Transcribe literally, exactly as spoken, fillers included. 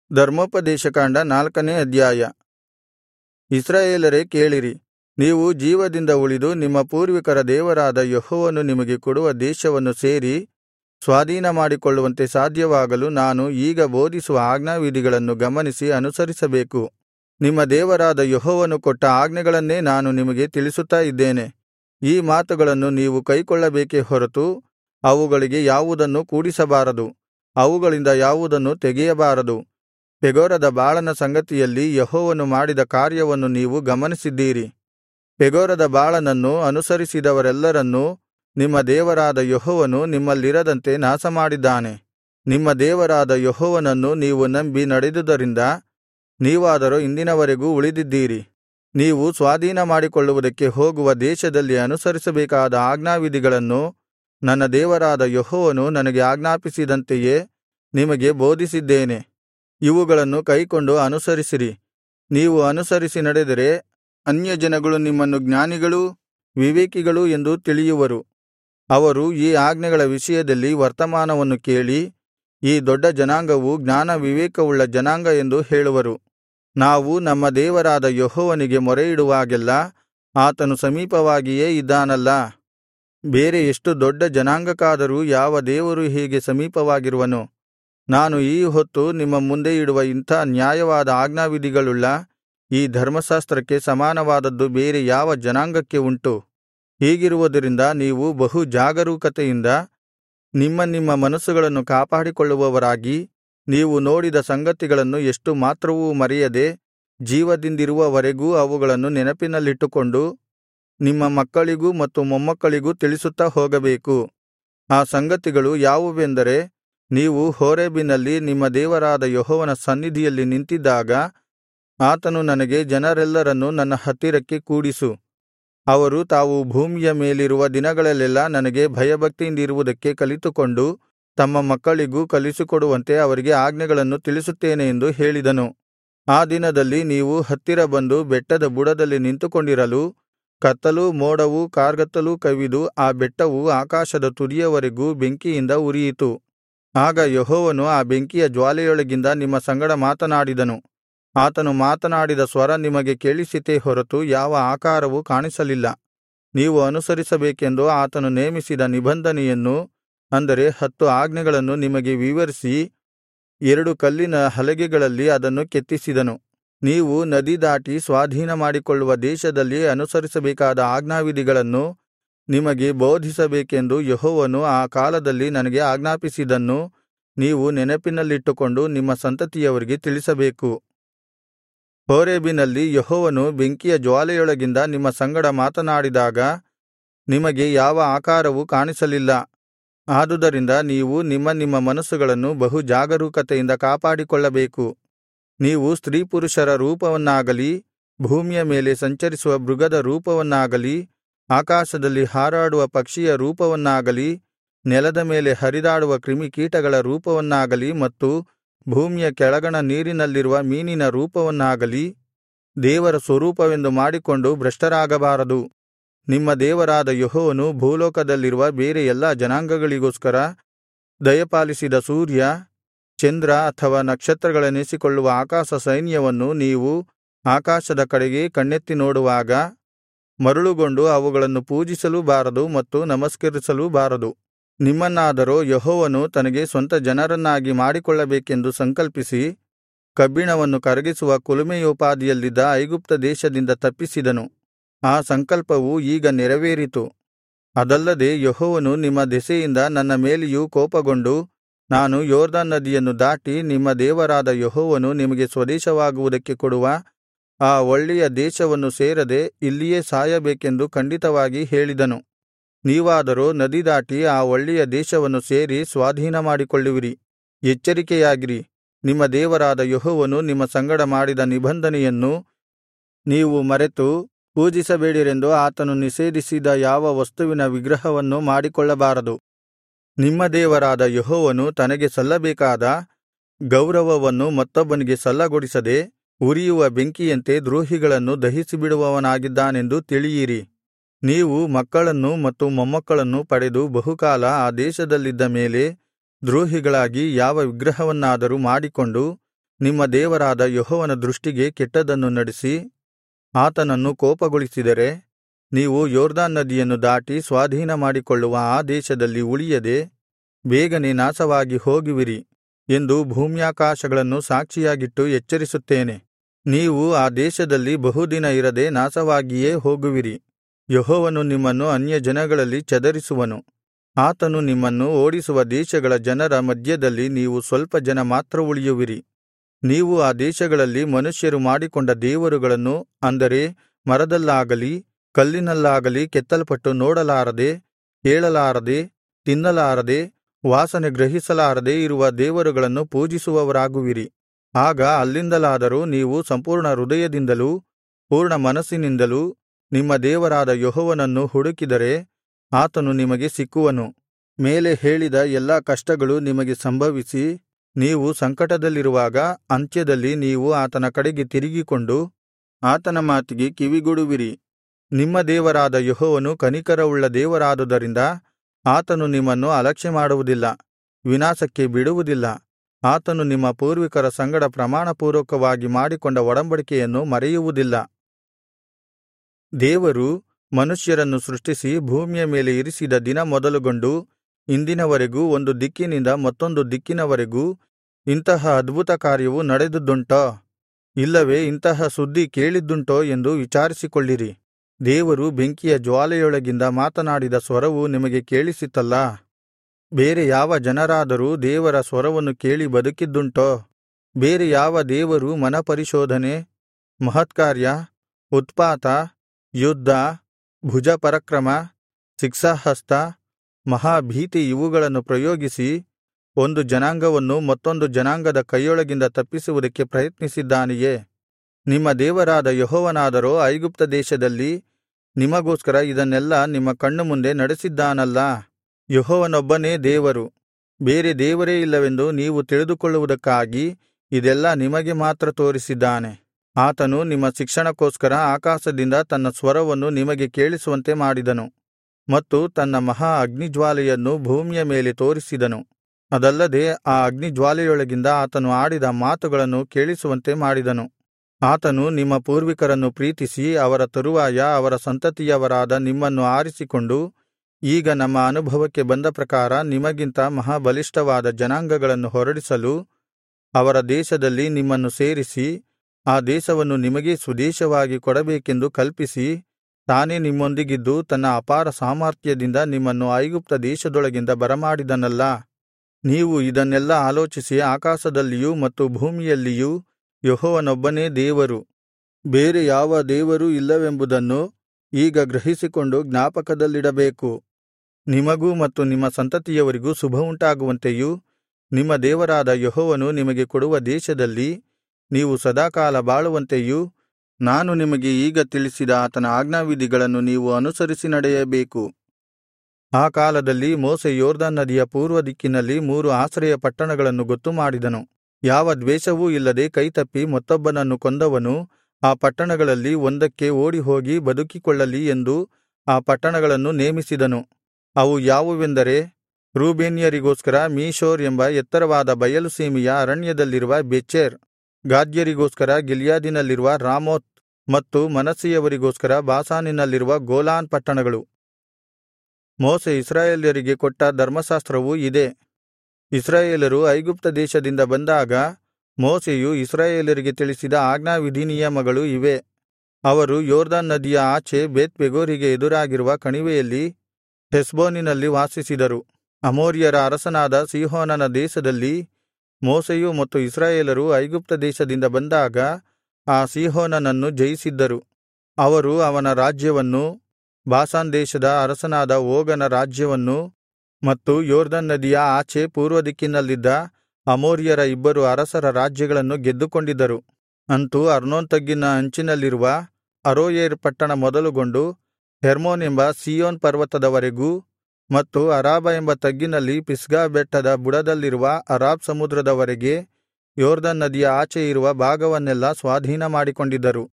ಧರ್ಮೋಪದೇಶಕಾಂಡ ನಾಲ್ಕನೇ ಅಧ್ಯಾಯ. ಇಸ್ರಾಯೇಲರೇ ಕೇಳಿರಿ, ನೀವು ಜೀವದಿಂದ ಉಳಿದು ನಿಮ್ಮ ಪೂರ್ವಿಕರ ದೇವರಾದ ಯೆಹೋವನು ನಿಮಗೆ ಕೊಡುವ ದೇಶವನ್ನು ಸೇರಿ ಸ್ವಾಧೀನಮಾಡಿಕೊಳ್ಳುವಂತೆ ಸಾಧ್ಯವಾಗಲು ನಾನು ಈಗ ಬೋಧಿಸುವ ಆಜ್ಞಾವಿಧಿಗಳನ್ನು ಗಮನಿಸಿ ಅನುಸರಿಸಬೇಕು. ನಿಮ್ಮ ದೇವರಾದ ಯೆಹೋವನು ಕೊಟ್ಟ ಆಜ್ಞೆಗಳನ್ನೇ ನಾನು ನಿಮಗೆ ತಿಳಿಸುತ್ತಾ ಇದ್ದೇನೆ. ಈ ಮಾತುಗಳನ್ನು ನೀವು ಕೈಕೊಳ್ಳಬೇಕೇ ಹೊರತು ಅವುಗಳಿಗೆ ಯಾವುದನ್ನೂ ಕೂಡಿಸಬಾರದು, ಅವುಗಳಿಂದ ಯಾವುದನ್ನೂ ತೆಗೆಯಬಾರದು. ಪೆಗೋರದ ಬಾಳನ ಸಂಗತಿಯಲ್ಲಿ ಯೆಹೋವನು ಮಾಡಿದ ಕಾರ್ಯವನ್ನು ನೀವು ಗಮನಿಸಿದ್ದೀರಿ. ಪೆಗೋರದ ಬಾಳನನ್ನು ಅನುಸರಿಸಿದವರೆಲ್ಲರನ್ನೂ ನಿಮ್ಮ ದೇವರಾದ ಯೆಹೋವನು ನಿಮ್ಮಲ್ಲಿರದಂತೆ ನಾಶಮಾಡಿದ್ದಾನೆ. ನಿಮ್ಮ ದೇವರಾದ ಯೆಹೋವನನ್ನು ನೀವು ನಂಬಿ ನಡೆದುದರಿಂದ ನೀವಾದರೋ ಇಂದಿನವರೆಗೂ ಉಳಿದಿದ್ದೀರಿ. ನೀವು ಸ್ವಾಧೀನಮಾಡಿಕೊಳ್ಳುವುದಕ್ಕೆ ಹೋಗುವ ದೇಶದಲ್ಲಿ ಅನುಸರಿಸಬೇಕಾದ ಆಜ್ಞಾವಿಧಿಗಳನ್ನು ನನ್ನ ದೇವರಾದ ಯೆಹೋವನು ನನಗೆ ಆಜ್ಞಾಪಿಸಿದಂತೆಯೇ ನಿಮಗೆ ಬೋಧಿಸಿದ್ದೇನೆ. ಇವುಗಳನ್ನು ಕೈಕೊಂಡು ಅನುಸರಿಸಿರಿ. ನೀವು ಅನುಸರಿಸಿ ನಡೆದರೆ ಅನ್ಯಜನಗಳು ನಿಮ್ಮನ್ನು ಜ್ಞಾನಿಗಳೂ ವಿವೇಕಿಗಳೂ ಎಂದು ತಿಳಿಯುವರು. ಅವರು ಈ ಆಜ್ಞೆಗಳ ವಿಷಯದಲ್ಲಿ ವರ್ತಮಾನವನ್ನು ಕೇಳಿ, ಈ ದೊಡ್ಡ ಜನಾಂಗವು ಜ್ಞಾನ ವಿವೇಕವುಳ್ಳ ಜನಾಂಗ ಎಂದು ಹೇಳುವರು. ನಾವು ನಮ್ಮ ದೇವರಾದ ಯೆಹೋವನಿಗೆ ಮೊರೆಯಿಡುವಾಗೆಲ್ಲಾ ಆತನು ಸಮೀಪವಾಗಿಯೇ ಇದ್ದಾನಲ್ಲಾ. ಬೇರೆ ಎಷ್ಟು ದೊಡ್ಡ ಜನಾಂಗಕ್ಕಾದರೂ ಯಾವ ದೇವರು ಹೀಗೆ ಸಮೀಪವಾಗಿರುವನು? ನಾನು ಈ ಹೊತ್ತು ನಿಮ್ಮ ಮುಂದೆ ಇಡುವ ಇಂಥ ನ್ಯಾಯವಾದ ಆಜ್ಞಾವಿಧಿಗಳುಳ್ಳ ಈ ಧರ್ಮಶಾಸ್ತ್ರಕ್ಕೆ ಸಮಾನವಾದದ್ದು ಬೇರೆ ಯಾವ ಜನಾಂಗಕ್ಕೆ ಉಂಟು? ಹೀಗಿರುವುದರಿಂದ ನೀವು ಬಹು ಜಾಗರೂಕತೆಯಿಂದ ನಿಮ್ಮ ನಿಮ್ಮ ಮನಸ್ಸುಗಳನ್ನು ಕಾಪಾಡಿಕೊಳ್ಳುವವರಾಗಿ, ನೀವು ನೋಡಿದ ಸಂಗತಿಗಳನ್ನು ಎಷ್ಟು ಮಾತ್ರವೂ ಮರೆಯದೆ ಜೀವದಿಂದಿರುವವರೆಗೂ ಅವುಗಳನ್ನು ನೆನಪಿನಲ್ಲಿಟ್ಟುಕೊಂಡು ನಿಮ್ಮ ಮಕ್ಕಳಿಗೂ ಮತ್ತು ಮೊಮ್ಮಕ್ಕಳಿಗೂ ತಿಳಿಸುತ್ತಾ ಹೋಗಬೇಕು. ಆ ಸಂಗತಿಗಳು ಯಾವುವೆಂದರೆ, ನೀವು ಹೋರೇಬಿನಲ್ಲಿ ನಿಮ್ಮ ದೇವರಾದ ಯೆಹೋವನ ಸನ್ನಿಧಿಯಲ್ಲಿ ನಿಂತಿದ್ದಾಗ ಆತನು ನನಗೆ, ಜನರೆಲ್ಲರನ್ನೂ ನನ್ನ ಹತ್ತಿರಕ್ಕೆ ಕೂಡಿಸು, ಅವರು ತಾವು ಭೂಮಿಯ ಮೇಲಿರುವ ದಿನಗಳಲ್ಲೆಲ್ಲಾ ನನಗೆ ಭಯಭಕ್ತಿಯಿಂದಿರುವುದಕ್ಕೆ ಕಲಿತುಕೊಂಡು ತಮ್ಮ ಮಕ್ಕಳಿಗೂ ಕಲಿಸಿಕೊಡುವಂತೆ ಅವರಿಗೆ ಆಜ್ಞೆಗಳನ್ನು ತಿಳಿಸುತ್ತೇನೆ ಎಂದು ಹೇಳಿದನು. ಆ ದಿನದಲ್ಲಿ ನೀವು ಹತ್ತಿರ ಬಂದು ಬೆಟ್ಟದ ಬುಡದಲ್ಲಿ ನಿಂತುಕೊಂಡಿರಲು ಕತ್ತಲೂ ಮೋಡವೂ ಕಾರ್ಗತ್ತಲೂ ಕವಿದು ಆ ಬೆಟ್ಟವು ಆಕಾಶದ ತುದಿಯವರೆಗೂ ಬೆಂಕಿಯಿಂದ ಉರಿಯಿತು. ಆಗ ಯೆಹೋವನು ಆ ಬೆಂಕಿಯ ಜ್ವಾಲೆಯೊಳಗಿಂದ ನಿಮ್ಮ ಸಂಗಡ ಮಾತನಾಡಿದನು. ಆತನು ಮಾತನಾಡಿದ ಸ್ವರ ನಿಮಗೆ ಕೇಳಿಸಿತೇ ಹೊರತು ಯಾವ ಆಕಾರವೂ ಕಾಣಿಸಲಿಲ್ಲ. ನೀವು ಅನುಸರಿಸಬೇಕೆಂದು ಆತನು ನೇಮಿಸಿದ ನಿಬಂಧನೆಯನ್ನು, ಅಂದರೆ ಹತ್ತು ಆಜ್ಞೆಗಳನ್ನು ನಿಮಗೆ ವಿವರಿಸಿ ಎರಡು ಕಲ್ಲಿನ ಹಲಗೆಗಳಲ್ಲಿ ಅದನ್ನು ಕೆತ್ತಿಸಿದನು. ನೀವು ನದಿ ದಾಟಿ ಸ್ವಾಧೀನಮಾಡಿಕೊಳ್ಳುವ ದೇಶದಲ್ಲಿ ಅನುಸರಿಸಬೇಕಾದ ಆಜ್ಞಾವಿಧಿಗಳನ್ನು ನಿಮಗೆ ಬೋಧಿಸಬೇಕೆಂದು ಯೆಹೋವನು ಆ ಕಾಲದಲ್ಲಿ ನನಗೆ ಆಜ್ಞಾಪಿಸಿದ್ದನ್ನು ನೀವು ನೆನಪಿನಲ್ಲಿಟ್ಟುಕೊಂಡು ನಿಮ್ಮ ಸಂತತಿಯವರಿಗೆ ತಿಳಿಸಬೇಕು. ಹೋರೇಬಿನಲ್ಲಿ ಯೆಹೋವನು ಬೆಂಕಿಯ ಜ್ವಾಲೆಯೊಳಗಿಂದ ನಿಮ್ಮ ಸಂಗಡ ಮಾತನಾಡಿದಾಗ ನಿಮಗೆ ಯಾವ ಆಕಾರವೂ ಕಾಣಿಸಲಿಲ್ಲ. ಆದುದರಿಂದ ನೀವು ನಿಮ್ಮ ನಿಮ್ಮ ಮನಸ್ಸುಗಳನ್ನು ಬಹು ಜಾಗರೂಕತೆಯಿಂದ ಕಾಪಾಡಿಕೊಳ್ಳಬೇಕು. ನೀವು ಸ್ತ್ರೀಪುರುಷರ ರೂಪವನ್ನಾಗಲಿ, ಭೂಮಿಯ ಮೇಲೆ ಸಂಚರಿಸುವ ಮೃಗದ ರೂಪವನ್ನಾಗಲಿ, ಆಕಾಶದಲ್ಲಿ ಹಾರಾಡುವ ಪಕ್ಷಿಯ ರೂಪವನ್ನಾಗಲಿ, ನೆಲದ ಮೇಲೆ ಹರಿದಾಡುವ ಕ್ರಿಮಿಕೀಟಗಳ ರೂಪವನ್ನಾಗಲಿ ಮತ್ತು ಭೂಮಿಯ ಕೆಳಗಣ ನೀರಿನಲ್ಲಿರುವ ಮೀನಿನ ರೂಪವನ್ನಾಗಲಿ ದೇವರ ಸ್ವರೂಪವೆಂದು ಮಾಡಿಕೊಂಡು ಭ್ರಷ್ಟರಾಗಬಾರದು. ನಿಮ್ಮ ದೇವರಾದ ಯೆಹೋವನು ಭೂಲೋಕದಲ್ಲಿರುವ ಬೇರೆ ಎಲ್ಲಾ ಜನಾಂಗಗಳಿಗೋಸ್ಕರ ದಯಪಾಲಿಸಿದ ಸೂರ್ಯ, ಚಂದ್ರ ಅಥವಾ ನಕ್ಷತ್ರಗಳೆನಿಸಿಕೊಳ್ಳುವ ಆಕಾಶ ಸೈನ್ಯವನ್ನು ನೀವು ಆಕಾಶದ ಕಡೆಗೆ ಕಣ್ಣೆತ್ತಿ ನೋಡುವಾಗ ಮರುಳುಗೊಂಡು ಅವುಗಳನ್ನು ಪೂಜಿಸಲೂ ಬಾರದು ಮತ್ತು ನಮಸ್ಕರಿಸಲೂ ಬಾರದು. ನಿಮ್ಮನ್ನಾದರೋ ಯೆಹೋವನು ತನಗೆ ಸ್ವಂತ ಜನರನ್ನಾಗಿ ಮಾಡಿಕೊಳ್ಳಬೇಕೆಂದು ಸಂಕಲ್ಪಿಸಿ ಕಬ್ಬಿಣವನ್ನು ಕರಗಿಸುವ ಕುಲುಮೆಯೋಪಾದಿಯಲ್ಲಿದ್ದ ಐಗುಪ್ತ ದೇಶದಿಂದ ತಪ್ಪಿಸಿದನು. ಆ ಸಂಕಲ್ಪವು ಈಗ ನೆರವೇರಿತು. ಅದಲ್ಲದೆ ಯೆಹೋವನು ನಿಮ್ಮ ದೆಸೆಯಿಂದ ನನ್ನ ಮೇಲೆಯೂ ಕೋಪಗೊಂಡು, ನಾನು ಯೊರ್ದನ್ ನದಿಯನ್ನು ದಾಟಿ ನಿಮ್ಮ ದೇವರಾದ ಯೆಹೋವನು ನಿಮಗೆ ಸ್ವದೇಶವಾಗುವುದಕ್ಕೆ ಕೊಡುವ ಆ ಒಳ್ಳೆಯ ದೇಶವನ್ನು ಸೇರದೆ ಇಲ್ಲಿಯೇ ಸಾಯಬೇಕೆಂದು ಖಂಡಿತವಾಗಿ ಹೇಳಿದನು. ನೀವಾದರೋ ನದಿ ದಾಟಿ ಆ ಒಳ್ಳೆಯ ದೇಶವನ್ನು ಸೇರಿ ಸ್ವಾಧೀನಮಾಡಿಕೊಳ್ಳುವಿರಿ. ಎಚ್ಚರಿಕೆಯಾಗಿರಿ. ನಿಮ್ಮ ದೇವರಾದ ಯೆಹೋವನು ನಿಮ್ಮ ಸಂಗಡ ಮಾಡಿದ ನಿಬಂಧನೆಯನ್ನು ನೀವು ಮರೆತು ಪೂಜಿಸಬೇಡಿರೆಂದು ಆತನು ನಿಷೇಧಿಸಿದ ಯಾವ ವಸ್ತುವಿನ ವಿಗ್ರಹವನ್ನು ಮಾಡಿಕೊಳ್ಳಬಾರದು. ನಿಮ್ಮ ದೇವರಾದ ಯೆಹೋವನು ತನಗೆ ಸಲ್ಲಬೇಕಾದ ಗೌರವವನ್ನು ಮತ್ತೊಬ್ಬನಿಗೆ ಸಲ್ಲಗೊಡಿಸದೆ ಉರಿಯುವ ಬೆಂಕಿಯಂತೆ ದ್ರೋಹಿಗಳನ್ನು ದಹಿಸಿಬಿಡುವವನಾಗಿದ್ದಾನೆಂದು ತಿಳಿಯಿರಿ. ನೀವು ಮಕ್ಕಳನ್ನು ಮತ್ತು ಮೊಮ್ಮಕ್ಕಳನ್ನು ಪಡೆದು ಬಹುಕಾಲ ಆ ದೇಶದಲ್ಲಿದ್ದ ಮೇಲೆ ದ್ರೋಹಿಗಳಾಗಿ ಯಾವ ವಿಗ್ರಹವನ್ನಾದರೂ ಮಾಡಿಕೊಂಡು ನಿಮ್ಮ ದೇವರಾದ ಯೆಹೋವನ ದೃಷ್ಟಿಗೆ ಕೆಟ್ಟದ್ದನ್ನು ನಡಿಸಿ ಆತನನ್ನು ಕೋಪಗೊಳಿಸಿದರೆ, ನೀವು ಯೊರ್ದನ್ ನದಿಯನ್ನು ದಾಟಿ ಸ್ವಾಧೀನಮಾಡಿಕೊಳ್ಳುವ ಆ ದೇಶದಲ್ಲಿ ಉಳಿಯದೆ ಬೇಗನೆ ನಾಶವಾಗಿ ಹೋಗುವಿರಿ ಎಂದು ಭೂಮ್ಯಾಕಾಶಗಳನ್ನು ಸಾಕ್ಷಿಯಾಗಿಟ್ಟು ಎಚ್ಚರಿಸುತ್ತೇನೆ. ನೀವು ಆ ದೇಶದಲ್ಲಿ ಬಹುದಿನ ಇರದೆ ನಾಶವಾಗಿಯೇ ಹೋಗುವಿರಿ. ಯೆಹೋವನು ನಿಮ್ಮನ್ನು ಅನ್ಯಜನಗಳಲ್ಲಿ ಚದರಿಸುವನು. ಆತನು ನಿಮ್ಮನ್ನು ಓಡಿಸುವ ದೇಶಗಳ ಜನರ ಮಧ್ಯದಲ್ಲಿ ನೀವು ಸ್ವಲ್ಪ ಜನ ಮಾತ್ರ ಉಳಿಯುವಿರಿ. ನೀವು ಆ ದೇಶಗಳಲ್ಲಿ ಮನುಷ್ಯರು ಮಾಡಿಕೊಂಡ ದೇವರುಗಳನ್ನು, ಅಂದರೆ ಮರದಲ್ಲಾಗಲಿ ಕಲ್ಲಿನಲ್ಲಾಗಲಿ ಕೆತ್ತಲ್ಪಟ್ಟು ನೋಡಲಾರದೆ, ಕೇಳಲಾರದೆ, ತಿನ್ನಲಾರದೆ, ವಾಸನೆ ಗ್ರಹಿಸಲಾರದೆ ಇರುವ ದೇವರುಗಳನ್ನು ಪೂಜಿಸುವವರಾಗುವಿರಿ. ಆಗ ಅಲ್ಲಿಂದಲಾದರೂ ನೀವು ಸಂಪೂರ್ಣ ಹೃದಯದಿಂದಲೂ ಪೂರ್ಣ ಮನಸ್ಸಿನಿಂದಲೂ ನಿಮ್ಮ ದೇವರಾದ ಯೆಹೋವನನ್ನು ಹುಡುಕಿದರೆ ಆತನು ನಿಮಗೆ ಸಿಕ್ಕುವನು. ಮೇಲೆ ಹೇಳಿದ ಎಲ್ಲಾ ಕಷ್ಟಗಳು ನಿಮಗೆ ಸಂಭವಿಸಿ ನೀವು ಸಂಕಟದಲ್ಲಿರುವಾಗ ಅಂತ್ಯದಲ್ಲಿ ನೀವು ಆತನ ಕಡೆಗೆ ತಿರುಗಿಕೊಂಡು ಆತನ ಮಾತಿಗೆ ಕಿವಿಗೊಡುವಿರಿ. ನಿಮ್ಮ ದೇವರಾದ ಯೆಹೋವನು ಕನಿಕರವುಳ್ಳ ದೇವರಾದುದರಿಂದ ಆತನು ನಿಮ್ಮನ್ನು ಅಲಕ್ಷ್ಯಮಾಡುವುದಿಲ್ಲ, ವಿನಾಶಕ್ಕೆ ಬಿಡುವುದಿಲ್ಲ. ಆತನು ನಿಮ್ಮ ಪೂರ್ವಿಕರ ಸಂಗಡ ಪ್ರಮಾಣಪೂರ್ವಕವಾಗಿ ಮಾಡಿಕೊಂಡ ಒಡಂಬಡಿಕೆಯನ್ನು ಮರೆಯುವುದಿಲ್ಲ. ದೇವರು ಮನುಷ್ಯರನ್ನು ಸೃಷ್ಟಿಸಿ ಭೂಮಿಯ ಮೇಲೆ ಇರಿಸಿದ ದಿನ ಮೊದಲುಗೊಂಡು ಇಂದಿನವರೆಗೂ ಒಂದು ದಿಕ್ಕಿನಿಂದ ಮತ್ತೊಂದು ದಿಕ್ಕಿನವರೆಗೂ ಇಂತಹ ಅದ್ಭುತ ಕಾರ್ಯವು ನಡೆದುದುಂಟೋ, ಇಲ್ಲವೇ ಇಂತಹ ಸುದ್ದಿ ಕೇಳಿದ್ದುಂಟೋ ಎಂದು ವಿಚಾರಿಸಿಕೊಳ್ಳಿರಿ. ದೇವರು ಬೆಂಕಿಯ ಜ್ವಾಲೆಯೊಳಗಿಂದ ಮಾತನಾಡಿದ ಸ್ವರವು ನಿಮಗೆ ಕೇಳಿಸಿತಲ್ಲಾ? ಬೇರೆ ಯಾವ ಜನರಾದರೂ ದೇವರ ಸ್ವರವನ್ನು ಕೇಳಿ ಬದುಕಿದ್ದುಂಟೋ? ಬೇರೆ ಯಾವ ದೇವರು ಮನಪರಿಶೋಧನೆ, ಮಹತ್ಕಾರ್ಯ, ಉತ್ಪಾತ, ಯುದ್ಧ, ಭುಜಪರಾಕ್ರಮ, ಶಿಕ್ಷಾಹಸ್ತ, ಮಹಾಭೀತಿ ಇವುಗಳನ್ನು ಪ್ರಯೋಗಿಸಿ ಒಂದು ಜನಾಂಗವನ್ನು ಮತ್ತೊಂದು ಜನಾಂಗದ ಕೈಯೊಳಗಿಂದ ತಪ್ಪಿಸುವುದಕ್ಕೆ ಪ್ರಯತ್ನಿಸಿದ್ದಾನೆಯೇ? ನಿಮ್ಮ ದೇವರಾದ ಯೆಹೋವನಾದರೋ ಐಗುಪ್ತ ದೇಶದಲ್ಲಿ ನಿಮಗೋಸ್ಕರ ಇದನ್ನೆಲ್ಲಾ ನಿಮ್ಮ ಕಣ್ಣು ಮುಂದೆ ನಡೆಸಿದ್ದಾನಲ್ಲಾ? ಯೆಹೋವನೊಬ್ಬನೇ ದೇವರು, ಬೇರೆ ದೇವರೇ ಇಲ್ಲವೆಂದು ನೀವು ತಿಳಿದುಕೊಳ್ಳುವುದಕ್ಕಾಗಿ ಇದೆಲ್ಲಾ ನಿಮಗೆ ಮಾತ್ರ ತೋರಿಸಿದ್ದಾನೆ. ಆತನು ನಿಮ್ಮ ಶಿಕ್ಷಣಕ್ಕೋಸ್ಕರ ಆಕಾಶದಿಂದ ತನ್ನ ಸ್ವರವನ್ನು ನಿಮಗೆ ಕೇಳಿಸುವಂತೆ ಮಾಡಿದನು ಮತ್ತು ತನ್ನ ಮಹಾ ಅಗ್ನಿಜ್ವಾಲೆಯನ್ನು ಭೂಮಿಯ ಮೇಲೆ ತೋರಿಸಿದನು. ಅದಲ್ಲದೆ ಆ ಅಗ್ನಿಜ್ವಾಲೆಯೊಳಗಿಂದ ಆತನು ಆಡಿದ ಮಾತುಗಳನ್ನು ಕೇಳಿಸುವಂತೆ ಮಾಡಿದನು. ಆತನು ನಿಮ್ಮ ಪೂರ್ವಿಕರನ್ನು ಪ್ರೀತಿಸಿ ಅವರ ತರುವಾಯ ಅವರ ಸಂತತಿಯವರಾದ ನಿಮ್ಮನ್ನು ಆರಿಸಿಕೊಂಡು ಈಗ ನಮ್ಮ ಅನುಭವಕ್ಕೆ ಬಂದ ಪ್ರಕಾರ ನಿಮಗಿಂತ ಮಹಾಬಲಿಷ್ಠವಾದ ಜನಾಂಗಗಳನ್ನು ಹೊರಡಿಸಲು ಅವರ ದೇಶದಲ್ಲಿ ನಿಮ್ಮನ್ನು ಸೇರಿಸಿ ಆ ದೇಶವನ್ನು ನಿಮಗೇ ಸ್ವದೇಶವಾಗಿ ಕೊಡಬೇಕೆಂದು ಕಲ್ಪಿಸಿ ತಾನೇ ನಿಮ್ಮೊಂದಿಗಿದ್ದು ತನ್ನ ಅಪಾರ ಸಾಮರ್ಥ್ಯದಿಂದ ನಿಮ್ಮನ್ನು ಐಗುಪ್ತ ದೇಶದೊಳಗಿಂದ ಬರಮಾಡಿದನಲ್ಲಾ? ನೀವು ಇದನ್ನೆಲ್ಲಾ ಆಲೋಚಿಸಿ ಆಕಾಶದಲ್ಲಿಯೂ ಮತ್ತು ಭೂಮಿಯಲ್ಲಿಯೂ ಯೆಹೋವನೊಬ್ಬನೇ ದೇವರು, ಬೇರೆ ಯಾವ ದೇವರೂ ಇಲ್ಲವೆಂಬುದನ್ನು ಈಗ ಗ್ರಹಿಸಿಕೊಂಡು ಜ್ಞಾಪಕದಲ್ಲಿಡಬೇಕು. ನಿಮಗೂ ಮತ್ತು ನಿಮ್ಮ ಸಂತತಿಯವರಿಗೂ ಶುಭವುಂಟಾಗುವಂತೆಯೂ ನಿಮ್ಮ ದೇವರಾದ ಯೆಹೋವನು ನಿಮಗೆ ಕೊಡುವ ದೇಶದಲ್ಲಿ ನೀವು ಸದಾಕಾಲ ಬಾಳುವಂತೆಯೂ ನಾನು ನಿಮಗೆ ಈಗ ತಿಳಿಸಿದ ಆತನ ಆಜ್ಞಾವಿಧಿಗಳನ್ನು ನೀವು ಅನುಸರಿಸಿ ನಡೆಯಬೇಕು. ಆ ಕಾಲದಲ್ಲಿ ಮೋಶೆ ಯೊರ್ದನ್ ನದಿಯ ಪೂರ್ವ ದಿಕ್ಕಿನಲ್ಲಿ ಮೂರು ಆಶ್ರಯ ಪಟ್ಟಣಗಳನ್ನು ಗೊತ್ತುಮಾಡಿದನು. ಯಾವ ದ್ವೇಷವೂ ಇಲ್ಲದೆ ಕೈತಪ್ಪಿ ಮತ್ತೊಬ್ಬನನ್ನು ಕೊಂದವನು ಆ ಪಟ್ಟಣಗಳಲ್ಲಿ ಒಂದಕ್ಕೆ ಓಡಿಹೋಗಿ ಬದುಕಿಕೊಳ್ಳಲಿ ಎಂದು ಆ ಪಟ್ಟಣಗಳನ್ನು ನೇಮಿಸಿದನು. ಅವು ಯಾವುವೆಂದರೆ, ರೂಬೇನ್ಯರಿಗೋಸ್ಕರ ಮೀಶೋರ್ ಎಂಬ ಎತ್ತರವಾದ ಬಯಲು ಸೀಮೆಯ ಅರಣ್ಯದಲ್ಲಿರುವ ಬೆಚೆರ್, ಗಾದ್ಯರಿಗೋಸ್ಕರ ಗಿಲ್ಯಾದಿನಲ್ಲಿರುವ ರಾಮೋತ್ ಮತ್ತು ಮನಸ್ಸೆಯವರಿಗೋಸ್ಕರ ಬಾಷಾನಿನಲ್ಲಿರುವ ಗೋಲಾನ್ ಪಟ್ಟಣಗಳು. ಮೋಶೆ ಇಸ್ರಾಯೇಲ್ಯರಿಗೆ ಕೊಟ್ಟ ಧರ್ಮಶಾಸ್ತ್ರವು ಇದೇ. ಇಸ್ರಾಯೇಲರು ಐಗುಪ್ತ ದೇಶದಿಂದ ಬಂದಾಗ ಮೋಶೆಯು ಇಸ್ರಾಯೇಲರಿಗೆ ತಿಳಿಸಿದ ಆಜ್ಞಾವಿಧಿನಿಯಮಗಳು ಇವೇ. ಅವರು ಯೊರ್ದನ್ ನದಿಯ ಆಚೆ ಬೇತ್ ಪೆಗೋರಿಗೆ ಎದುರಾಗಿರುವ ಕಣಿವೆಯಲ್ಲಿ ಹೆಷ್ಬೋನಿನಲ್ಲಿ ವಾಸಿಸಿದರು. ಅಮೋರಿಯರ ಅರಸನಾದ ಸೀಹೋನನ ದೇಶದಲ್ಲಿ ಮೋಶೆಯು ಮತ್ತು ಇಸ್ರಾಯೇಲರು ಐಗುಪ್ತ ದೇಶದಿಂದ ಬಂದಾಗ ಆ ಸೀಹೋನನನ್ನು ಜಯಿಸಿದ್ದರು. ಅವರು ಅವನ ರಾಜ್ಯವನ್ನೂ ಬಾಷಾನ್ ದೇಶದ ಅರಸನಾದ ಓಗನ ರಾಜ್ಯವನ್ನೂ ಮತ್ತು ಯೊರ್ದನ್ ನದಿಯ ಆಚೆ ಪೂರ್ವದಿಕ್ಕಿನಲ್ಲಿದ್ದ ಅಮೋರಿಯರ ಇಬ್ಬರು ಅರಸರ ರಾಜ್ಯಗಳನ್ನು ಗೆದ್ದುಕೊಂಡಿದ್ದರು. ಅಂತೂ ಅರ್ನೋನ್ ತಗ್ಗಿನ ಅಂಚಿನಲ್ಲಿರುವ ಅರೋಯೇರ್ ಪಟ್ಟಣ ಮೊದಲುಗೊಂಡು ಹೆರ್ಮೋನ್ ಎಂಬ ಸೀಯೋನ್ ಪರ್ವತದವರೆಗೂ ಮತ್ತು ಅರಾಬಾ ಎಂಬ ತಗ್ಗಿನಲ್ಲಿ ಪಿಸ್ಗಾ ಬೆಟ್ಟದ ಬುಡದಲ್ಲಿರುವ ಅರಾಬ್ ಸಮುದ್ರದವರೆಗೆ ಯೊರ್ದನ್ ನದಿಯ ಆಚೆ ಇರುವ ಭಾಗವನ್ನೆಲ್ಲಾ ಸ್ವಾಧೀನಮಾಡಿಕೊಂಡಿದ್ದರು.